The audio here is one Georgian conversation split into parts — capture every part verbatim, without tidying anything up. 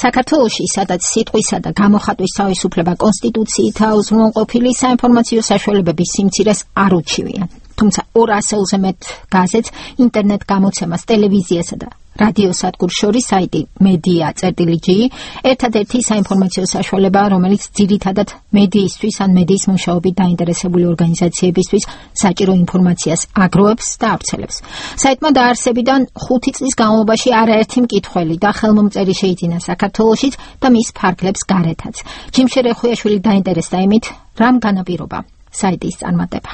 საქართველოში, სადაც სიტყვისა და გამოხატვის თავისუფლება კონსტიტუციით აუზრუნველყოფილი, საინფორმაციო საშუალებების სიმცირეს არ უჩივიან. თუმცა ორ ასეულზე მეტ გაზეთს, ინტერნეტ გამოცემას, ტელევიზიასა და რადიოსადგურს შორის საიტი media.gr ერთადერთი საინფორმაციო საშუალება, რომელიც ძირითადად მედიისთვის ან მედიის მუშაობით დაინტერესებული ორგანიზაციებისთვის საჭირო ინფორმაციას აგროვებს და ავრცელებს. საიტმა დაარსებიდან ხუთი წლის განმავლობაში არაერთი მკითხველი და ხელმომწერი შეიძინა საქართველოშიც და მის ფარგლებს გარეთაც. ჯიმშე რეხუიაშვილი დაინტერესდა იმით, რამ განაპირობა საიტის წარმატება.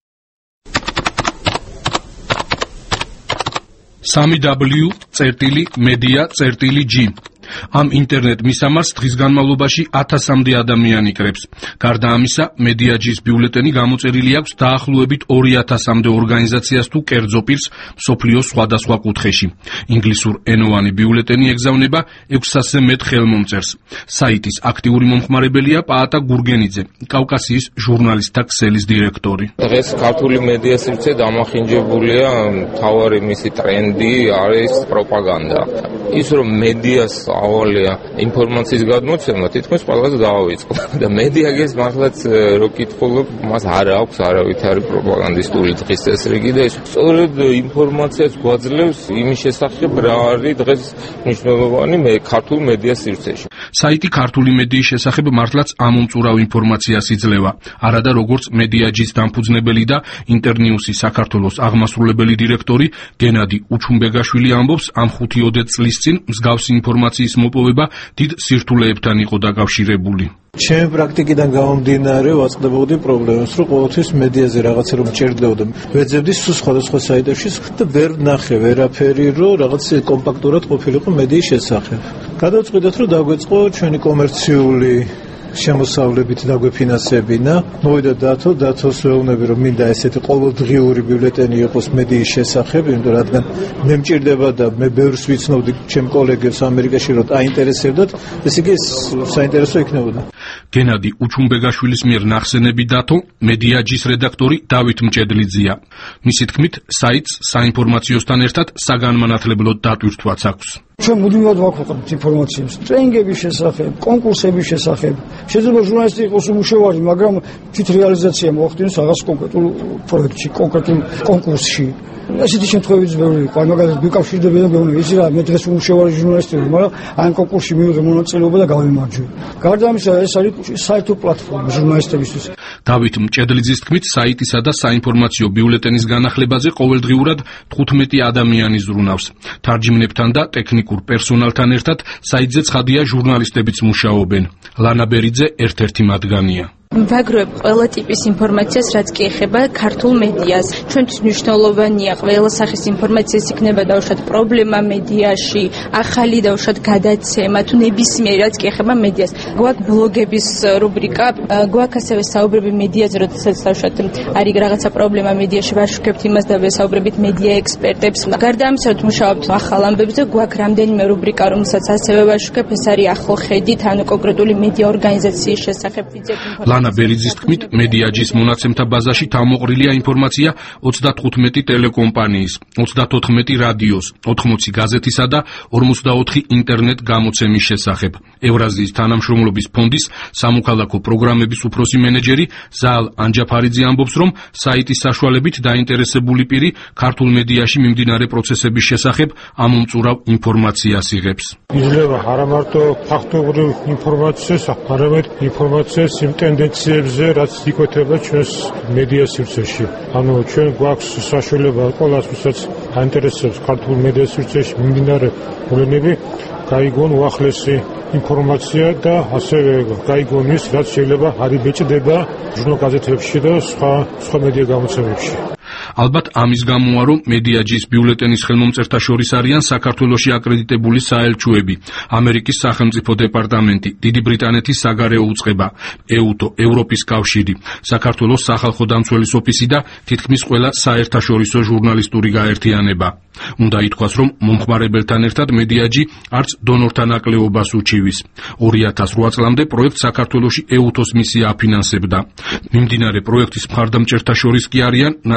სამი დაბლიუ წერტილი მედია წერტილი ჯი ამ ინტერნეტ მისამართს დღის განმავლობაში ათასამდე ადამიანი კრებს. გარდა ამისა, მედიაჯის ბიულეტენი გამოწერილი აქვს დაახლოებით ორი ათასამდე ორგანიზაციას თუ კერძო პირს მსოფლიოს სხვადასხვა კუთხეში. ინგლისურ ენოვანი ბიულეტენი ეგზავნება ექვსასზე მეტ ხელმომწერს. საიტის აქტიური მომხმარებელია პაატა გურგენიძე, კავკასიის ჟურნალისტთა ქსელის დირექტორი. დღეს ქართული მედია სივრცე დამახინჯებულია, მთავარი მისი ტრენდი არის პროპაგანდა. ის რომ მედიას ავალია ინფორმაციის გადმოცემა, თითქმის ყველას დაავიწყო და მედიაგეს მართლაც რო კითხულობ, მას არ აქვს არავითარი პროპაგანდისტული დღის წესრიგი და სწორედ ინფორმაციას გვაძლევს იმის შესახებ, რა არის დღეს მნიშვნელოვანი მე ქართულ მედია სივრცეში. საიტი ქართული მედიის შესახებ მართლაც ამომწურავ ინფორმაციას იძლევა. არადა როგორც მედიაჯის დამფუძნებელი და ინტერნიუსის საქართველოს აღმასრულებელი დირექტორი გენადი უჩუმბეგაშვილი ამბობს, ამ ხუთი-ოდე წლის წინ მსგავსი ინფორმაციის მოპოვება დიდ სირთულეებთან იყო დაკავშირებული. ჩემი პრაქტიკიდან გამომდინარე ვაწყდებოდი პრობლემას, რომ ყოველთვის მედიაზე რაღაცა რომ ჭირდებოდა. ვეძებდი სულ სხვადასხვა საიტებში და ვერ ნახე ვერაფერი, რომ რაღაც კომპაქტურად ყოფილიყო მედიის შესახებ. გადავწყვიტეთ, რომ დაგვეწყო ჩვენი კომერციული შემოსავლებით დაგვეფინანსებინა. მოვიდა დათო, დათოს ვეუბნები, რომ მინდა ესეთი ყოველდღიური ბიულეტენი იყოს მედიის შესახებ, იმიტომ რადგან მე მჭირდება და მე ბევრს ვიცნობდი ჩემ კოლეგებს ამერიკაში, რომ აინტერესებდათ, ესე იგი საინტერესო იქნებოდა. გენადი უჩუმბეგაშვილის მიერ ნახსენები დათო, მედიაჯის რედაქტორი დავით მჭედლიძეა. მისი თქმით, საიტს საინფორმაციოსთან ერთად საგანმანათლებლო დატვირთვაც აქვს. ჩვენ მუდმივად ვაქვეყნებთ ინფორმაციას ტრენინგების შესახებ, კონკურსების შესახებ. შეიძლება ჟურნალისტი იყოს უმუშევარი, მაგრამ თვით რეალიზაცია მოახდინოს რაღაც კონკრეტულ პროექტში, კონკრეტულ კონკურსში. ესეთი შემთხვევებიც ბევრი იყო. აი მაგალითად გვიკავშირდება და გვეუბნება, იცი რა, მე დღეს უმუშევარი ჟურნალისტი ვარ, მაგრამ აი კონკურსში მივიღე მონაწილეობა და გავიმარჯვე. გარდა ამისა, ეს არის საერთო პლატფორმა ჟურნალისტებისთვის. დავით მჭედლიძის თქმით, საიტისა და საინფორმაციო ბიულეტენის განახლებაზე ყოველდღიურად თხუთმეტი ადამიანი ზრუნავს. თარჯიმნებთან და ტექნიკურ პერსონალთან ერთად საიტზე ცხადია ჟურნალისტებიც მუშაობენ. ლანა ბერიძე ერთ-ერთი მათგანია. ვაგროვებ ყველა ტიპის ინფორმაციას, რაც კი ეხება ქართულ მედიას. ჩვენთვის მნიშვნელოვანია ყველა სახის ინფორმაციას იქნება დაუშვათ პრობლემა მედიაში, ახალი დაუშვათ გადაცემა, თუ ნებისმიერი რაც კი ეხება მედიას. გვაქვს ბლოგების რუბრიკა, გვაქვს ასევე საუბრები მედიაზე, როდესაც დაუშვათ არის რაღაცა პრობლემა მედიაში, ვაშუქებთ იმას და ვესაუბრებით მედია ექსპერტებს. გარდა ამისა, რომ მუშაობთ ახალ ამბებზე, გვაქვს რამდენიმე რუბრიკა, რომელსაც ასევე ვაშუქებ, ეს არის ახლო ხედით, ანუ კონკრეტული მედია ორგანიზაციის შესახებ ვიძებ ინფორმაციას. ლანა ბერიძის თქმით, მედიაჯის მონაცემთა ბაზაში თავმოყრილია ინფორმაცია ოცდათხუთმეტი ტელეკომპანიის, ოცდათოთხმეტი რადიოს, ოთხმოცი გაზეთისა და ორმოცდაოთხი ინტერნეტ გამოცემის შესახებ. ევრაზიის თანამშრომლობის ფონდის სამოქალაქო პროგრამების უფროსი მენეჯერი ზაალ ანჯაფარიძე ამბობს, რომ საიტის საშუალებით დაინტერესებული პირი ქართულ მედიაში მიმდინარე პროცესების შესახებ ამომწურავ ინფორმაციას იღებს. იძლევა არა მარტო ფაქტობრივ ინფორმაციას, არამედ ინფორმაციას იმ ტენდენციებზე, რაც იკვეთება ჩვენს მედია სივრცეში. ანუ ჩვენ გვაქვს საშუალება ყველას, ვისაც აინტერესებს ქართულ მედია სივრცეში მიმდინარე მოვლენები, გაიგონ უახლესი ინფორმაცია და ასევე გაიგონ ის, რაც შეიძლება არ იბეჭდება ჟურნალ გაზეთებში და სხვა სხვა მედია გამოცემებში. ალბათ ამის გამოა, რომ მედიაჯის ბიულეტენის ხელმომწერთა შორის არიან საქართველოში აკრედიტებული საელჩოები, ამერიკის სახელმწიფო დეპარტამენტი, დიდი ბრიტანეთის საგარეო უწყება, ეუთო, ევროპის კავშირი, საქართველოს სახალხო დამცველის ოფისი და თითქმის ყველა საერთაშორისო ჟურნალისტური გაერთიანება. უნდა ითქვას, რომ მომხმარებელთან ერთად მედიაჯი არც დონორთა ნაკლებობას უჩივის. ორი ათას რვა წლამდე პროექტს საქართველოში ეუთოს მისია აფინანსებდა. მიმდინარე პროექტის მხარდამჭერთა შორის კი არიან ნაციონალური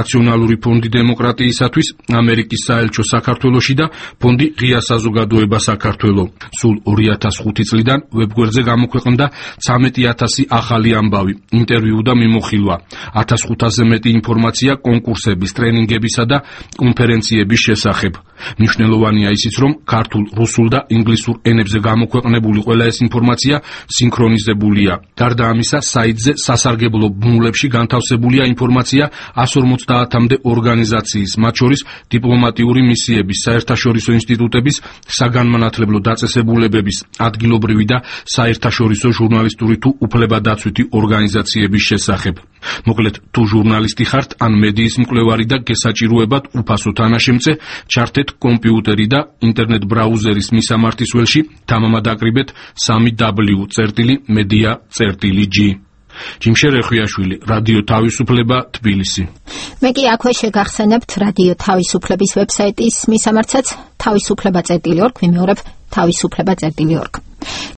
ინტერნაციონალური ფონდი დემოკრატიისათვის, ამერიკის საელჩო საქართველოში და ფონდი ღია საზოგადოება საქართველო. სულ ორი ათას ხუთი წლიდან ვებგვერდზე გამოქვეყნდა ცამეტი ათასი ახალი ამბავი, ინტერვიუ და მიმოხილვა, ათას ხუთასზე მეტი ინფორმაცია კონკურსების, ტრენინგებისა და კონფერენციების შესახებ. მნიშვნელოვანია ისიც, რომ ქართულ, რუსულ და ინგლისურ ენებზე გამოქვეყნებული ყველა ეს ინფორმაცია სინქრონიზებულია. გარდა ამისა, საიტზე სასარგებლო ბმულებში განთავსებულია ინფორმაცია ას ორმოცდაათამდე ორგანიზაციის, მათ შორის დიპლომატიური მისიების, საერთაშორისო ინსტიტუტების, საგანმანათლებლო დაწესებულებების, ადგილობრივი და საერთაშორისო ჟურნალისტური თუ უფლებადაცვითი ორგანიზაციების შესახებ. მოკლედ, თუ ჟურნალისტი ხართ ან მედიის მკვლევარი და გესაჭიროებათ უფასო თანაშემწე, ჩართეთ კომპიუტერი და ინტერნეტ ბრაუზერის მისამართის ველში თამამად აკრიბეთ სამი დაბლიუ წერტილი მედია წერტილი ჯი. ჯიმშერ ეხვიაშვილი, რადიო თავისუფლება, თბილისი. მე კი აქვე შეგახსენებთ რადიო თავისუფლების ვებსაიტის მისამართსაც თავისუფლება წერტილი ორგ, ვიმეორებ თავისუფლება წერტილი ორგ.